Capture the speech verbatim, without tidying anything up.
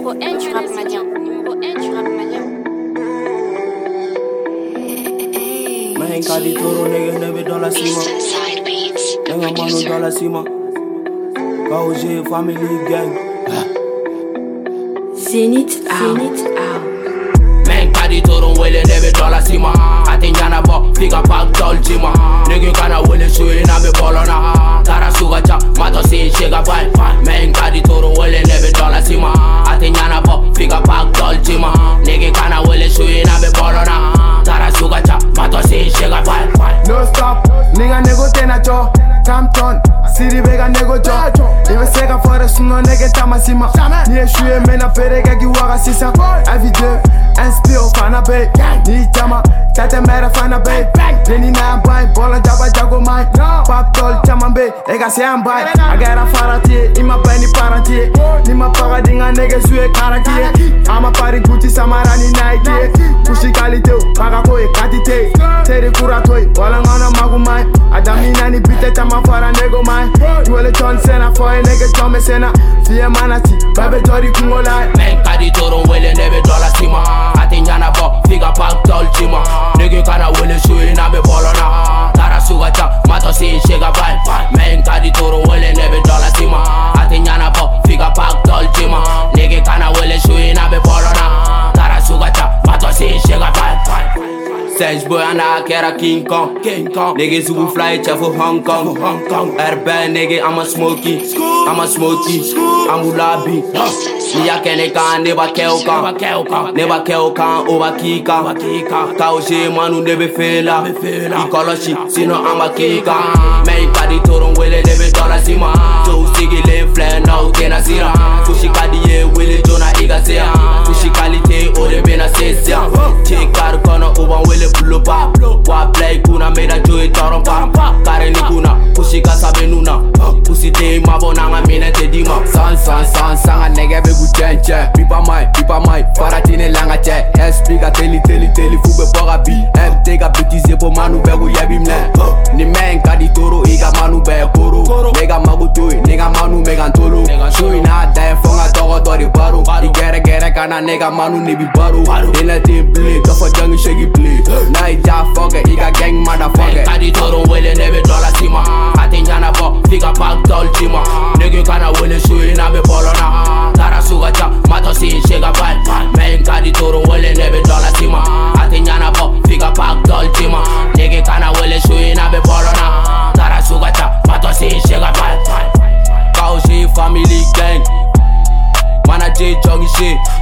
Numéro un du rap malien. Numéro un du rap malien. Man, Kali Toro, nigga, never dans la cima. Nigga, mano dans la cima. K O G, family gang. Zenith out. Zenith out. Man, Kali Toro, wele never dans la cima. Ati nyana bo, figa pak tol cima. Nigga, kana wele suye na me bolona. Tara suga cha, mato si shega bai. Man, Kali Toro, wele never dans la cima. Ati nyana bo, figa pak tol cima. Nigga, kana wele suye na me bolona. Tara suga cha, mato si shega bai. No stop, nigga nego tena cho. Tamton, Siri vega nego cho. Iwe sega fora suno nege tamasima. Ni eshuye mena perega ki waka sisa. Avide, inspire fana bay. Ni chama, tate mera fana bay. Neni na bay, bola jaba jago mai. Pap tol chama bay, ega se ambay. Agera faratie, ima bay ni parantie. Ni ma paradinga nege suye karantie. Ama pari guti samarani Nike. Pushi kalite, paga koe katite. Tere kuratoi, bola ngana magumai. Adamina ni bite tama fara nego mai. Duele ton sena, foye nege tome sena. Fie manati, babe tori kungolai. Man, Kali Toro, wele nebe dola sima. Ati nyana bo, figa pak tol chima. Nigga kana wele suye na me bolona. Tara suga cha, mato si shega bai. Man, Kali Toro, wele nebe dola sima. Ati nyana bo, figa pak tol chima. Nigga kana wele suye na me bolona. Tara suga cha, mato si shega bai. Sage boy and I care a King Kong, King Kong. Niggas who fly to for Hong Kong, Hong Kong. Airbag nigga, I'm a smoky, I'm a smoky, I'm a lobby. Me a kene kan, never kill kan, never kill kan, over kika. K O G manu never faila, he call a shit, sino I'm a kika. Man, Kali Toro, wele never dollar sima. So sigi le fly now, kena sira. Fushi kadi ye, wele jona iga sea. Fushi kalite, ode bena sesia. Take car kono, uban wele pull up. Wa play kuna made joy toron pa. Kare ni kuna, pushi ka sabe nuna. Pushi te mabona nga mina te dima. San san san san a nigga be good chenche. Pipa mai, pipa mai, faratine langa che. Explica teli teli teli fube boga bi. M tega bitize po manu be gu yebi mle. Ni men Kali Toro iga manu be koro. Mega magu tui, nigga manu mega ntolo. Shui na dae fonga togo tori baro. Di gere gere kana nigga manu nibi baro. Ina team play, tofa jangi shaggy play. Naija fucker, iga gang motherfucker. Kali Toro, wele nebe dola sima. Ati nyana bo, figa pak tol chima. Nigga kana wele suye na me bolona. Tara suga cha, mato si shega bai. Man, Kali Toro, wele nebe dola sima. Ati nyana bo, figa pak tol chima. Nigga kana wele suye na me bolona. Tara suga cha, mato si shega bai. K O G family gang. Mana J Jogi shit.